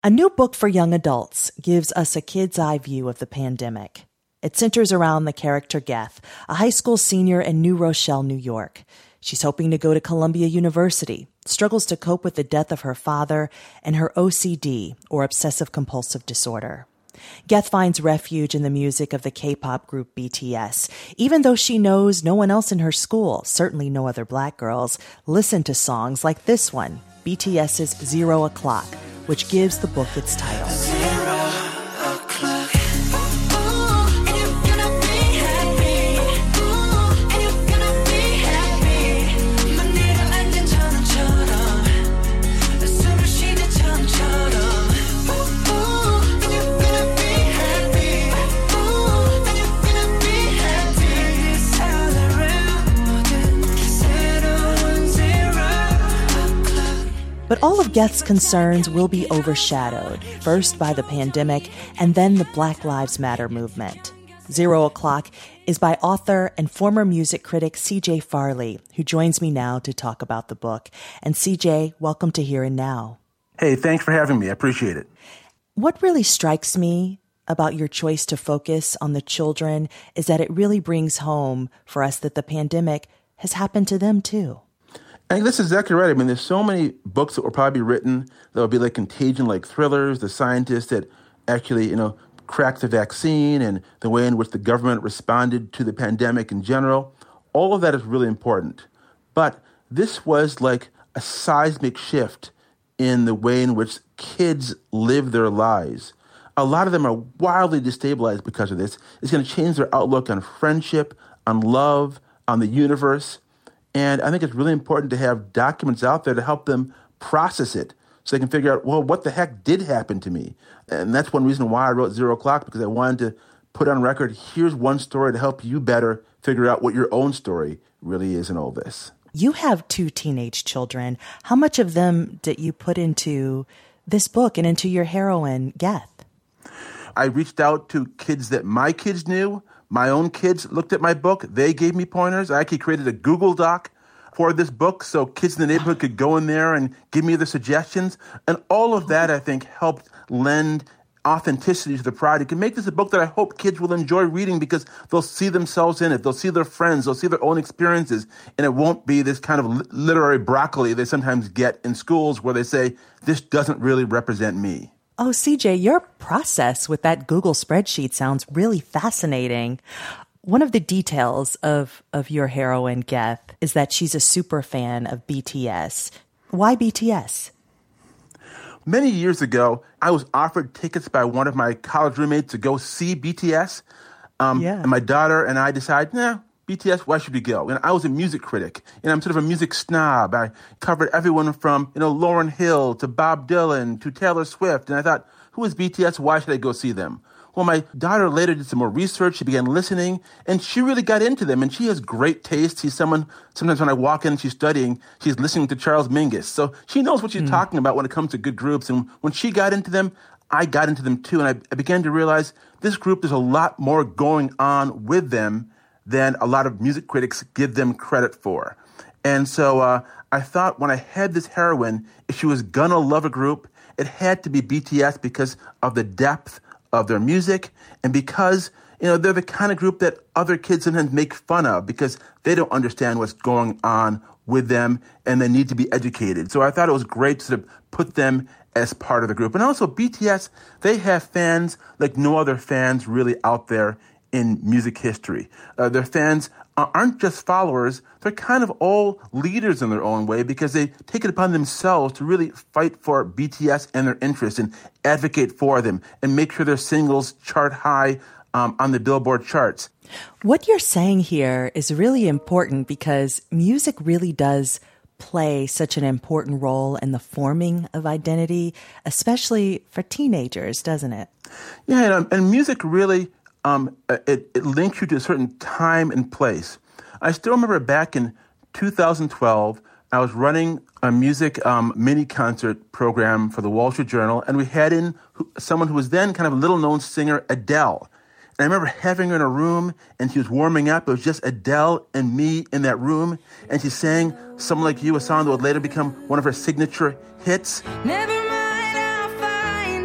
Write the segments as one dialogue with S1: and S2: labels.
S1: A new book for young adults gives us a kid's eye view of the pandemic. It centers around the character Geth, a high school senior in New Rochelle, New York. She's hoping to go to Columbia University, struggles to cope with the death of her father and her OCD, or obsessive-compulsive disorder. Geth finds refuge in the music of the K-pop group BTS, even though she knows no one else in her school, certainly no other black girls, listen to songs like this one, BTS's 0 O'Clock, which gives the book its title. But all of Geth's concerns will be overshadowed, first by the pandemic and then the Black Lives Matter movement. 0 O'Clock is by author and former music critic C.J. Farley, who joins me now to talk about the book. And C.J., welcome to Here and Now.
S2: Hey, thanks for having me. I appreciate it.
S1: What really strikes me about your choice to focus on the children is that it really brings home for us that the pandemic has happened to them too.
S2: I think that's exactly right. I mean, there's so many books that will probably be written that will be like Contagion-like thrillers, the scientists that actually, cracked the vaccine and the way in which the government responded to the pandemic in general. All of that is really important. But this was like a seismic shift in the way in which kids live their lives. A lot of them are wildly destabilized because of this. It's going to change their outlook on friendship, on love, on the universe. And I think it's really important to have documents out there to help them process it so they can figure out, well, what the heck did happen to me? And that's one reason why I wrote 0 O'Clock, because I wanted to put on record, here's one story to help you better figure out what your own story really is in all this.
S1: You have 2 teenage children. How much of them did you put into this book and into your heroine, Geth?
S2: I reached out to kids that my kids knew. My own kids looked at my book. They gave me pointers. I actually created a Google Doc for this book so kids in the neighborhood could go in there and give me the suggestions. And all of that, I think, helped lend authenticity to the project and make this a book that I hope kids will enjoy reading because they'll see themselves in it. They'll see their friends. They'll see their own experiences. And it won't be this kind of literary broccoli they sometimes get in schools where they say, this doesn't really represent me.
S1: Oh, CJ, your process with that Google spreadsheet sounds really fascinating. One of the details of your heroine, Geth, is that she's a super fan of BTS. Why BTS?
S2: Many years ago, I was offered tickets by one of my college roommates to go see BTS. And my daughter and I decided, BTS, why should we go? And I was a music critic, and I'm sort of a music snob. I covered everyone from, Lauryn Hill to Bob Dylan to Taylor Swift. And I thought, who is BTS? Why should I go see them? Well, my daughter later did some more research. She began listening, and she really got into them. And she has great taste. She's someone, sometimes when I walk in and she's studying, she's listening to Charles Mingus. So she knows what she's talking about when it comes to good groups. And when she got into them, I got into them too. And I began to realize this group, there's a lot more going on with them than a lot of music critics give them credit for. And so I thought when I had this heroine, if she was gonna love a group, it had to be BTS because of the depth of their music and because, they're the kind of group that other kids sometimes make fun of because they don't understand what's going on with them and they need to be educated. So I thought it was great to sort of put them as part of the group. And also BTS, they have fans like no other fans really out there in music history. Their fans aren't just followers, they're kind of all leaders in their own way because they take it upon themselves to really fight for BTS and their interests and advocate for them and make sure their singles chart high on the Billboard charts.
S1: What you're saying here is really important because music really does play such an important role in the forming of identity, especially for teenagers, doesn't it?
S2: Yeah, and music really it links you to a certain time and place. I still remember back in 2012, I was running a music mini concert program for the Wall Street Journal, and we had in someone who was then kind of a little-known singer, Adele. And I remember having her in a room, and she was warming up. It was just Adele and me in that room, and she sang Someone Like You, a song that would later become one of her signature hits.
S3: Never mind, I'll find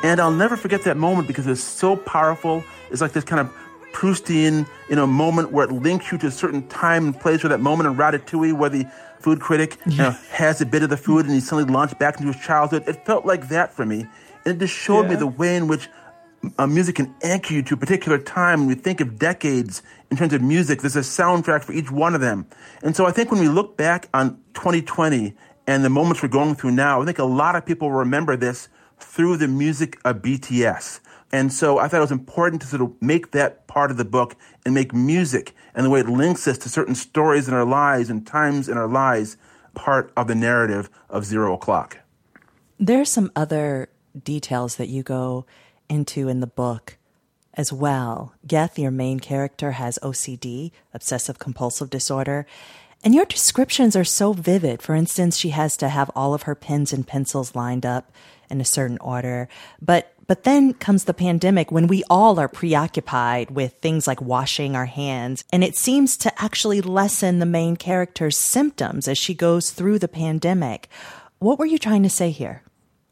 S2: And I'll never forget that moment because it's so powerful. It's like this kind of Proustian, moment where it links you to a certain time and place, where that moment in Ratatouille where the food critic has a bit of the food and he suddenly launched back into his childhood. It felt like that for me. And it just showed me the way in which music can anchor you to a particular time. When we think of decades in terms of music, there's a soundtrack for each one of them. And so I think when we look back on 2020 and the moments we're going through now, I think a lot of people will remember this through the music of BTS. And so I thought it was important to sort of make that part of the book and make music and the way it links us to certain stories in our lives and times in our lives part of the narrative of Zero O'Clock.
S1: There's some other details that you go into in the book as well. Geth, your main character, has OCD, obsessive compulsive disorder, and your descriptions are so vivid. For instance, she has to have all of her pens and pencils lined up in a certain order. But then comes the pandemic when we all are preoccupied with things like washing our hands, and it seems to actually lessen the main character's symptoms as she goes through the pandemic. What were you trying to say here?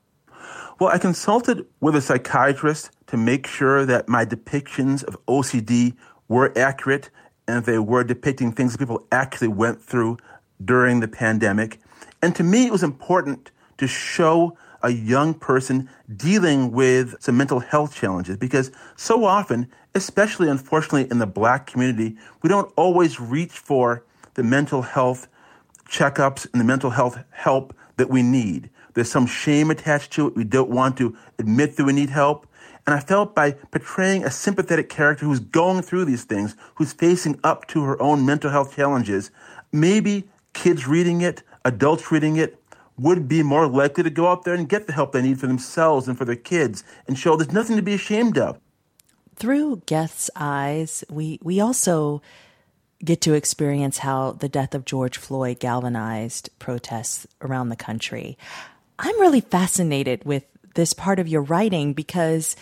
S2: Well, I consulted with a psychiatrist to make sure that my depictions of OCD were accurate and that they were depicting things that people actually went through during the pandemic. And to me, it was important to show a young person dealing with some mental health challenges because so often, especially unfortunately in the Black community, we don't always reach for the mental health checkups and the mental health help that we need. There's some shame attached to it. We don't want to admit that we need help. And I felt by portraying a sympathetic character who's going through these things, who's facing up to her own mental health challenges, maybe kids reading it, adults reading it, would be more likely to go out there and get the help they need for themselves and for their kids and show there's nothing to be ashamed of.
S1: Through Geth's eyes, we also get to experience how the death of George Floyd galvanized protests around the country. I'm really fascinated with this part of your writing because,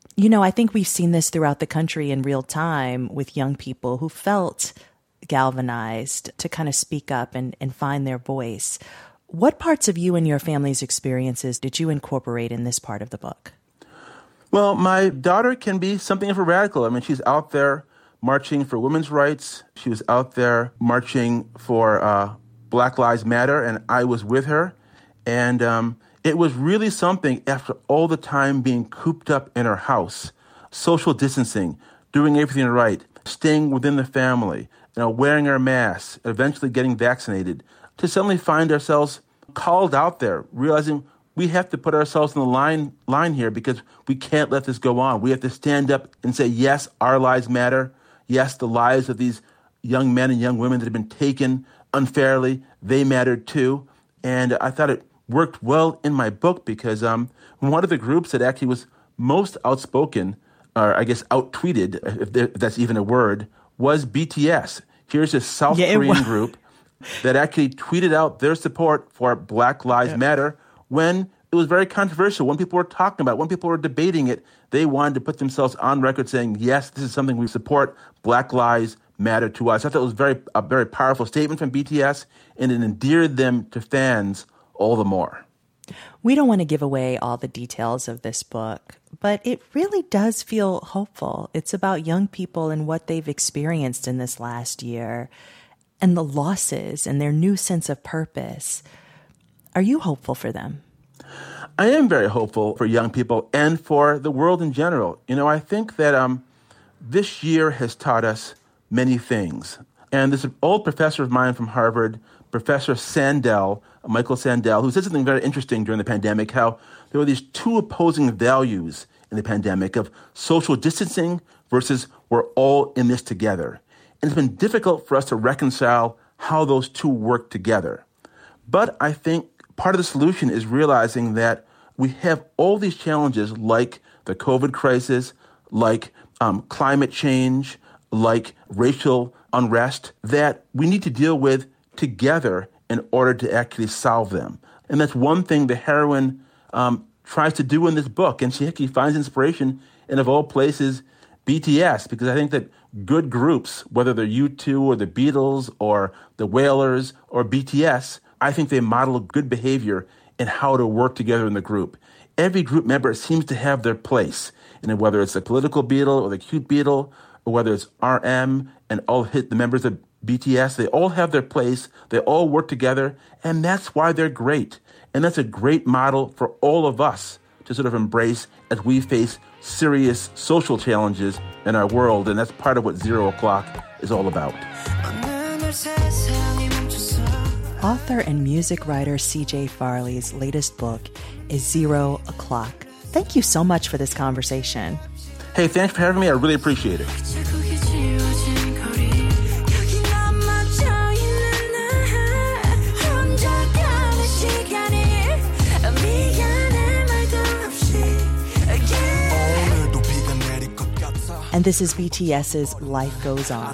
S1: I think we've seen this throughout the country in real time with young people who felt galvanized to kind of speak up and find their voice. What parts of you and your family's experiences did you incorporate in this part of the book?
S2: Well, my daughter can be something of a radical. I mean, she's out there marching for women's rights. She was out there marching for Black Lives Matter, and I was with her. And it was really something after all the time being cooped up in her house, social distancing, doing everything right, staying within the family, wearing our masks, eventually getting vaccinated, to suddenly find ourselves called out there, realizing we have to put ourselves in the line here because we can't let this go on. We have to stand up and say, yes, our lives matter. Yes, the lives of these young men and young women that have been taken unfairly, they mattered too. And I thought it worked well in my book because one of the groups that actually was most outspoken, or I guess out-tweeted, if that's even a word, was BTS. Here's a South Korean group that actually tweeted out their support for Black Lives Matter when it was very controversial. When people were talking about it, when people were debating it, they wanted to put themselves on record saying, yes, this is something we support. Black Lives Matter to us. I thought it was a very powerful statement from BTS, and it endeared them to fans all the more.
S1: We don't want to give away all the details of this book, but it really does feel hopeful. It's about young people and what they've experienced in this last year, and the losses and their new sense of purpose. Are you hopeful for them?
S2: I am very hopeful for young people and for the world in general. I think that this year has taught us many things. And this old professor of mine from Harvard, Professor Sandel, Michael Sandel, who said something very interesting during the pandemic, how there were these two opposing values in the pandemic of social distancing versus we're all in this together. And it's been difficult for us to reconcile how those two work together. But I think part of the solution is realizing that we have all these challenges like the COVID crisis, like climate change, like racial unrest that we need to deal with together in order to actually solve them. And that's one thing the heroine tries to do in this book. And she actually finds inspiration in, of all places, BTS, because I think that good groups, whether they're U2 or the Beatles or the Wailers or BTS, I think they model good behavior in how to work together in the group. every group member seems to have their place. And whether it's the political Beatle or the cute Beatle, or whether it's RM and all the members of BTS, they all have their place. They all work together, and that's why they're great. And that's a great model for all of us to sort of embrace as we face serious social challenges in our world. And that's part of what 0 O'Clock is all about.
S1: Author and music writer C.J. Farley's latest book is 0 O'Clock. Thank you so much for this conversation.
S2: Hey, thanks for having me. I really appreciate it.
S1: And this is BTS's Life Goes On.